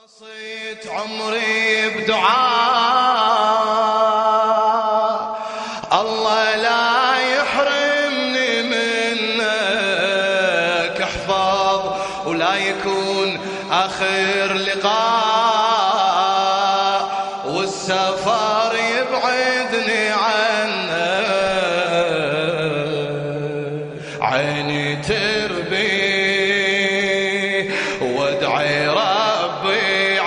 خلصت عمري بدعاء الله لا يحرمني منك، احفظ ولا يكون آخر لقاء والسفر يبعدني عنك. عيني تربي وادعي ربي،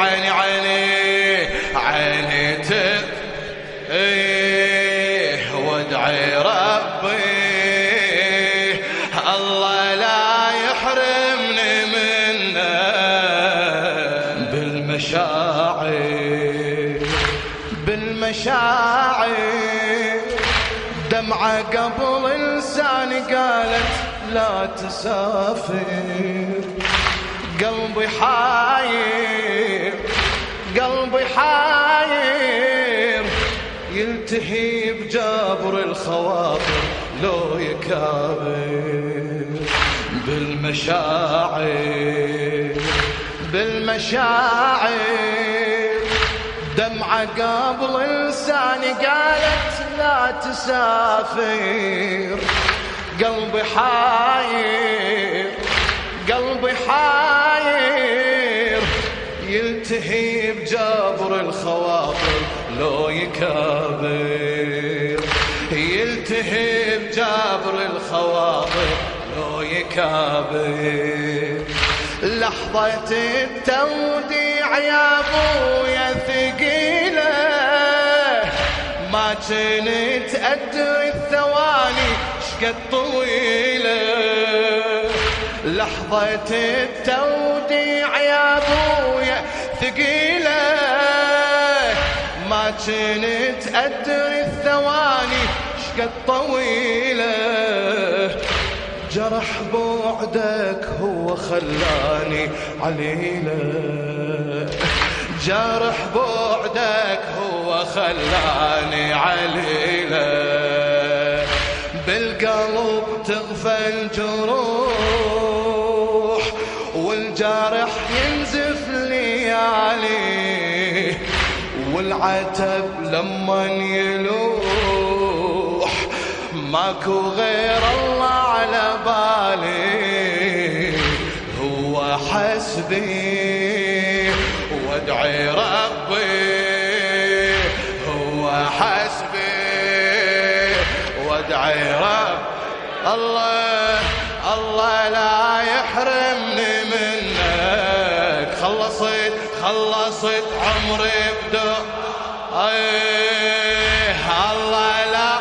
عيني تربي وادعي ربي الله لا يحرمني منه. بالمشاعر دمعة قبل لساني قالت لا تسافر. قلبي حاير يلتهي بجبر الخواطر لو يكابر. بالمشاعر دمعة قبل لساني قالت لا تسافر. قلبي حاير يلتهي بجبر الخواطر لو يكابر. يلتهي بجبر الخواطر لو يكابر. لحظة التوديع يا ابويا ثقيلة، ما كنت أدري الثواني شقد طويلة. لحظة التوديع يا ابويا ثقيلة، ما كنت أدري الثواني شقد طويلة. جرح بعدك هو خلاني عليلة، جرح بعدك هو خلاني عليلة. بالقلب تغفى الجروح والجرح ينزف ليالي، والعتب لما يلوح ماكو غير الله على بالي. هو حسبي وادعي ربي، هو حسبي وادعي رب الله لا يحرمني منك. خلصت عمري الله لا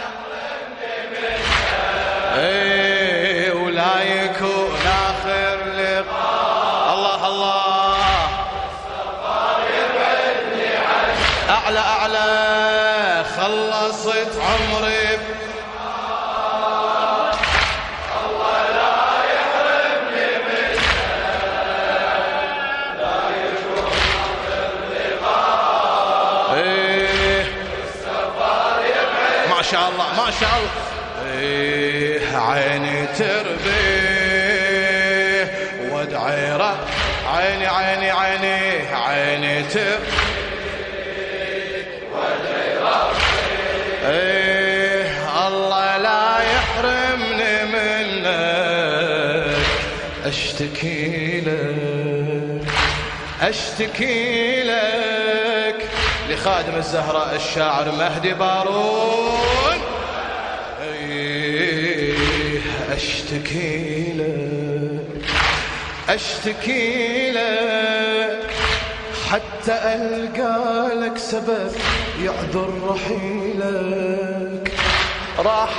ولا يكون آخر لقاء. الله السفر يبعدني عنك. أعلى خلصت عمري الله لا يحرمني منك. لا يكون آخر لقاء. السفر يبعدني. ما شاء الله عيني تربي وادعي رب. عيني تربي وادعي ربي الله لا يحرمني منك. اشتكي لك لخادم الزهراء الشاعر مهدي بارون. اشتكي لك حتى ألقى لك سبب يعذر رحيلك. راح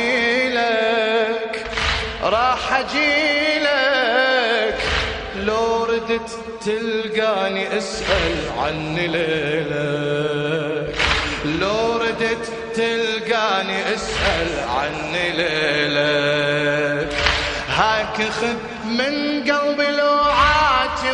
أجيلك لو ردت تلقاني اسأل عني ليلك. لو ردت تلقاني اسأل عني ليلك. هاك خذ من قلبي لوعاتي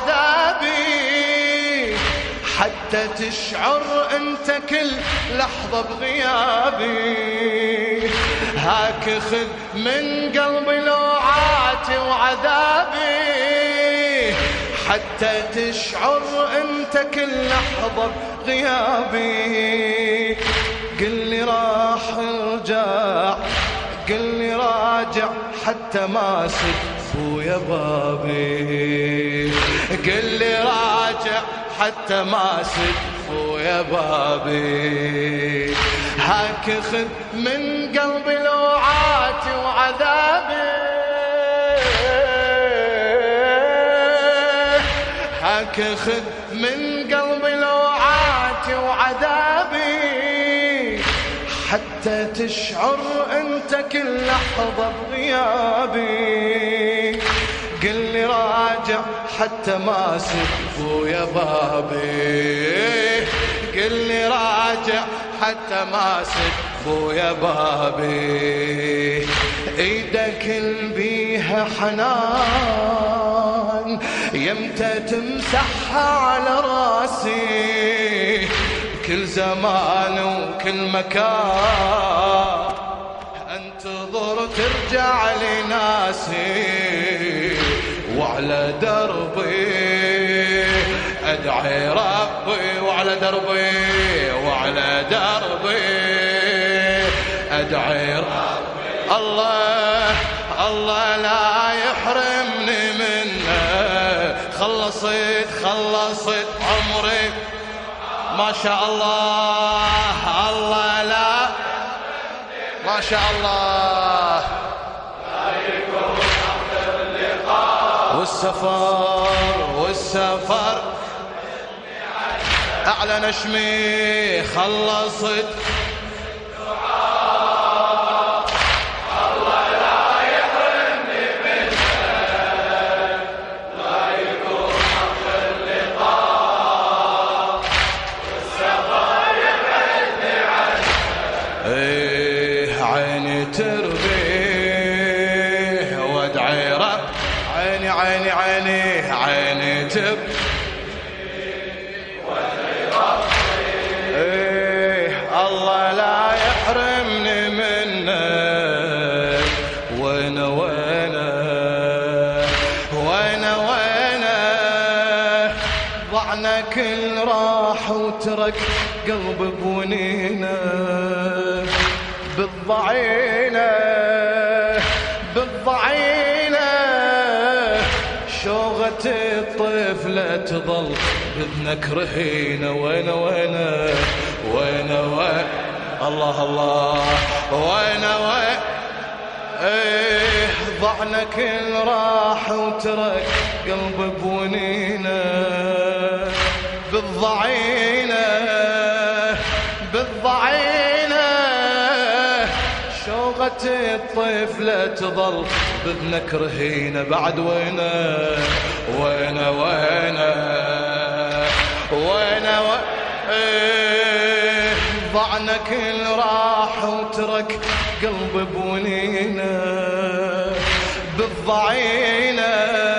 وعذابي حتى تشعر انت كل لحظة بغيابي. هاك خذ من قلبي لوعاتي وعذابي حتى تشعر انت كل لحظة بغيابي. قل لي راح ارجع، قل لي راجع حتى ما سد يا بابي. قل لي راجع حتى ما سد يا بابي. هاك خذ من قلبي لوعاتي وعذابي، هاك خذ من قلبي لوعاتي وعذابي، حتى تشعر انت كل لحظة بغيابي. قل لي راجع حتى ما سد يا بابي. قل لي راجع حتى ما سد يا بابي. ايدك بيها حنان يمتى تمسحها على راسي، كل زمان وكل مكان انتظر ترجع لي ناسي، وعلى دربي ادعي ربي، وعلى دربي وعلى دربي ادعي ربي. الله الله لا يحرمني منه، خلصت عمري ما شاء الله. الله لا ما شاء الله. والسفر أعلى نشمي خلصت. الله لا يحرمني منك، لا يكون حق اللقاء، والسفر يبعدني عنك. عيني تربيه وادعي رب، عيني عيني عيني عيني تربيه وادعي ربي. الله لا يحرمني منك. وانا ضعنا كل راح وترك قلب بونينا، بالضعينة شوغة الطفلة تظل بإذنك رهينة. وانا الله الله وانا ضعنا كل راح وترك قلب بونينا، بالضعينة شوغة الطفلة تظل بإذنك رهينة. بعد وانا ضعنا كل راح وترك قلب بونينا، بالضعينة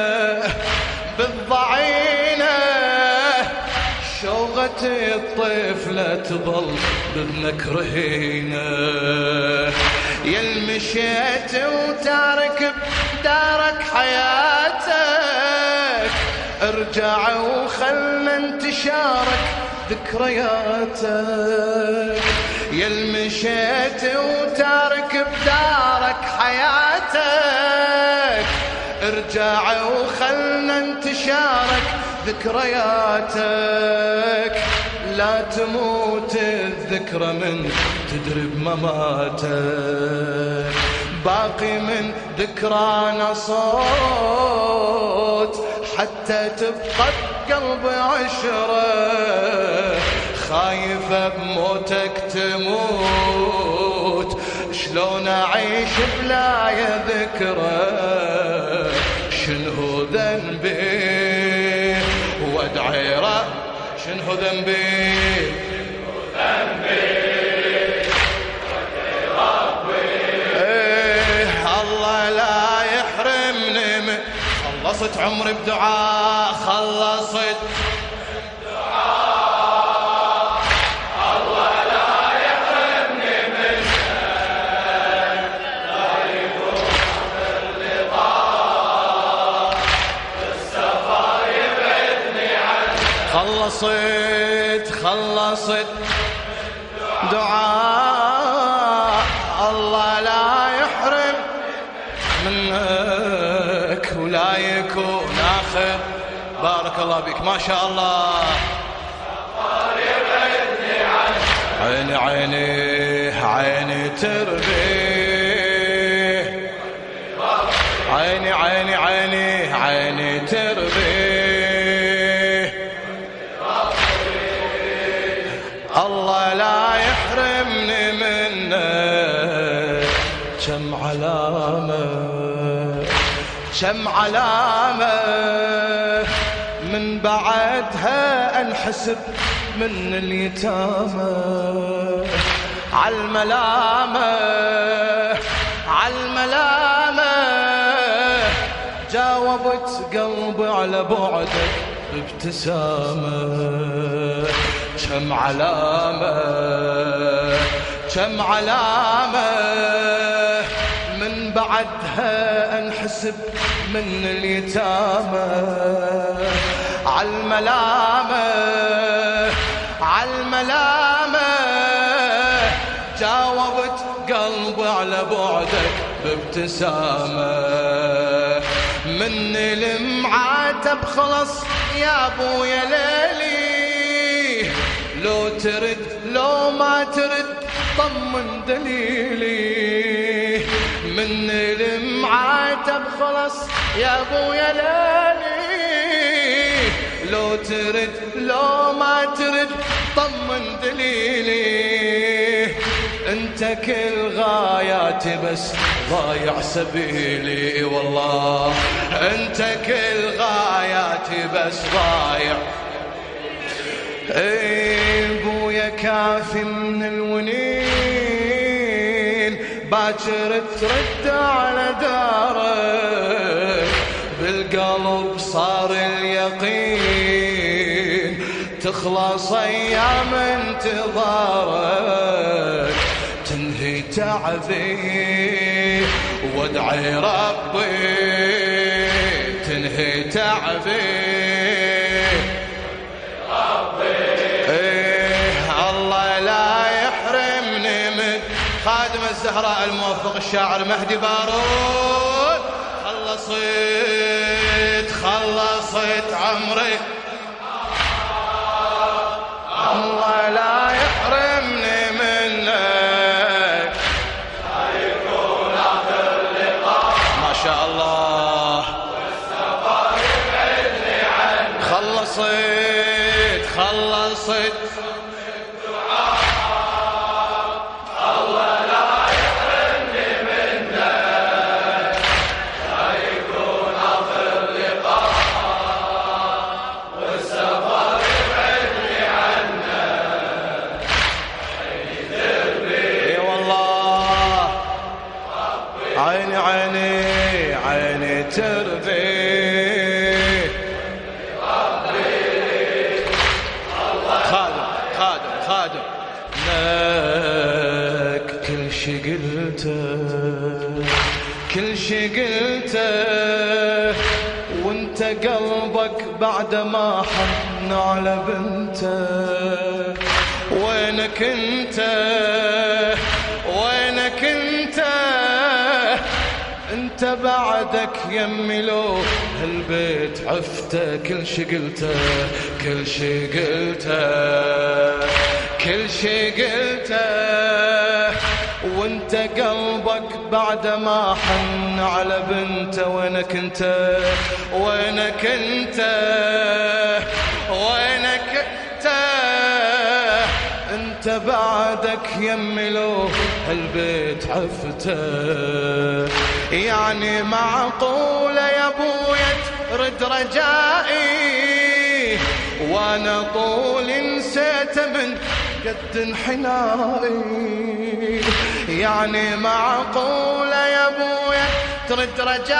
شوغة الطفلة تظل بإذنك رهينة. يلمشيت وتارك بدارك حياتك، ارجع وخلنا انتشارك ذكرياتك. يلمشيت وتارك بدارك حياتك، ارجع وخلنا انتشارك ذكرياتك. لا تموت الذكرى من تدري بمماتك، باقي من ذكرانا صوت حتى تبقى بقلبي عشرة. خايفة بموتك تموت، شلون أعيش بلا يا ذكرى؟ شنو ذنبي وادعي رب، شنو ذنبي وادعي ربي. الله لا يحرمني من، خلصت عمري بدعاء، خلصت خلصت دعاء الله لا يحرم منك ولا يكون آخر. بارك الله بك ما شاء الله. عيني تربيه عيني تربيه الله لا يحرمني منك. كم علامة من بعدها انحسب من اليتامى. عالملامة جاوبت قلبي على بعدك بابتسامة. كم علامة من بعدها انحسب من اليتامى. عالملامة جاوبت قلبي على بعدك بابتسامة. من المعاتب خلص يا ابويا ليلي، لو ترد لو ما ترد طمن دليلي. من المعاتب خلص يا ابويا ليلي، لو ترد لو ما ترد طمن دليلي. انت كل غاياتي بس ضايع سبيلي والله. انت كل غاياتي بس ضايع. ابويا كافي من الونين، باكر ترد على دارك. بالقلب صار اليقين تخلص ايام انتظارك. تنهي تعبي وادعي ربي، تنهي تعبي الله لا يحرمني من خادم الزهراء الموفق الشاعر مهدي بارود. خلصت عمري الله لا يحرمني منك. لا يكون آخر لقاء ما شاء الله. والسفر يبعدني عنك. خلصت الله لا يحرمني منك. لا يكون آخر لقاء والسفر يبعدني عنك. عيني تربي اي والله. عيني تربي خادم لك كل شي قلته وانت قلبك بعد ما حن على بنته. وينك انت بعدك يمي لو هالبيت عفته. كل شي قلته وانت قلبك بعد ما حن على بنته. وينك انت بعدك يمي لو هالبيت عفته. يعني معقولة يا ابويا ترد رجائي وانا طول نسيت من قد انحنائي. يعني معقولة يا ابويا ترد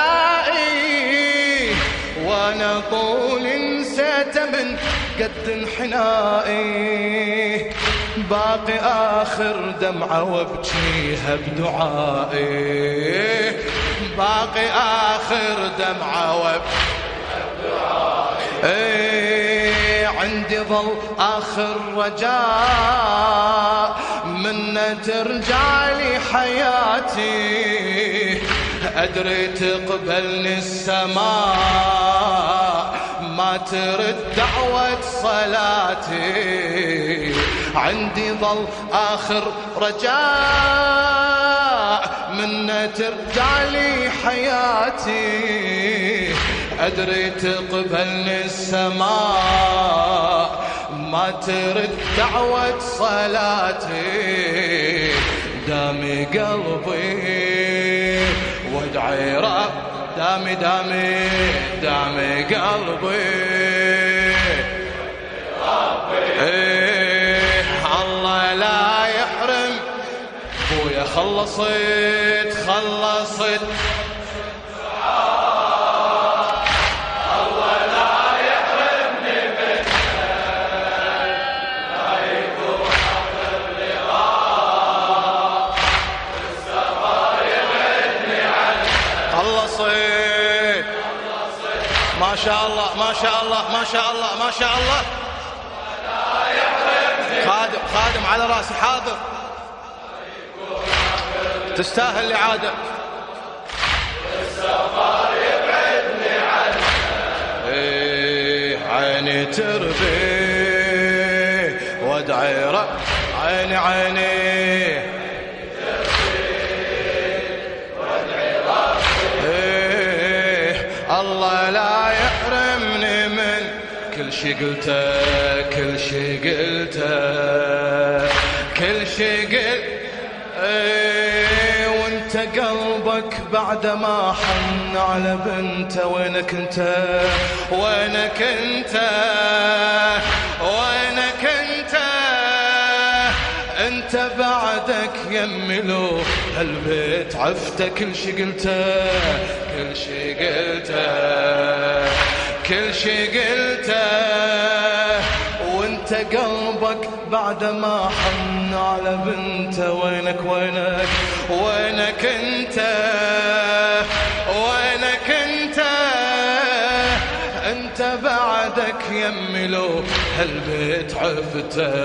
رجائي وانا طول نسيت من قد انحنائي. باقي آخر دمعة وابكيها بدعائي. باقي آخر دمعة وابكيها بدعائي. عندي ظل آخر رجاء منه ترجع لي حياتي، أدري تقبلني السماء ما ترد دعوة صلاتي. عندي ظل آخر رجاء منه ترجع لي حياتي، أدري تقبلني السماء ما ترد دعوة صلاتي. دامي قلبي وادعي رب، دامي دامي دامي قلبي الله لا يحرم بويا. خلصت الله لا يحرمني منك، لا يكون حق اللقاء، السفر يبعدني عنك. خلصت ما شاء الله ما شاء الله ما شاء الله ما شاء الله. خادم على راسي حاضر، تستاهل الإعادة. السفر يبعدني عنك، عيني تربي وادعي رب، عيني الله لا يحرمني من كل شي قلته، كل شي قلته، كل شي قلت. وانت قلبك بعد ما حن على بنته، وينك انت وينك انت وينك انت؟ انت بعدك يملو هالبيت عفته، كل شي قلته، كل شي قلته، كل شي قلته. وانت قلبك بعد ما حن على بنته، وينك وينك وينك انت وينك انت؟ انت بعدك يملو هالبيت عفته.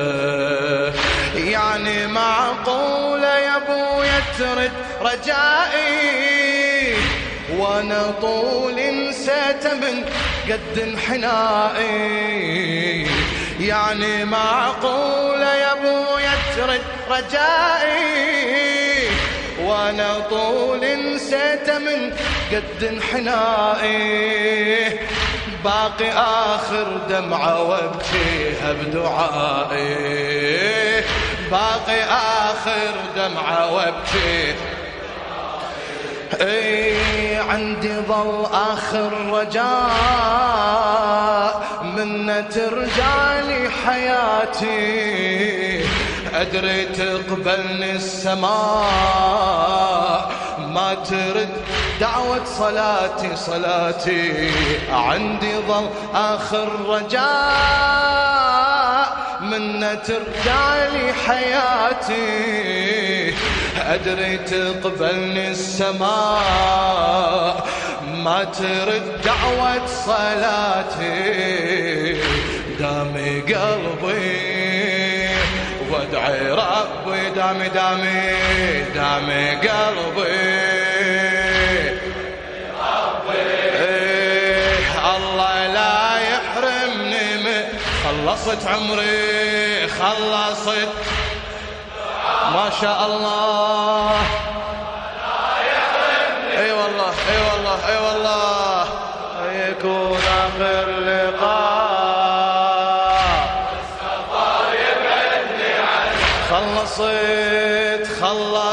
يعني معقولة يا ابويا ترد رجائي، وانا طول نسيت من قد انحنائي. يعني معقولة يا ابويا ترد رجائي، وانا طول نسيت من قد انحنائي. باقي آخر دمعة وابكيها بدعائي، باقي آخر دمعة وابكيها. عندي ظل آخر رجاء منه ترجع لي حياتي، أدري تقبلني السماء ما ترد دعوة صلاتي. عندي ظل آخر رجاء منه ترجع لي حياتي، أدري تقبلني السماء ما ترد دعوة صلاتي. دامي قلبي وادعي ربي، دامي دامي دامي قلبي الله لا يحرمني من. خلصت عمري خلصت ما شاء الله. اي والله اي والله اي والله. يكون اخر لقاء، السفر يبعدني عنك. خلصت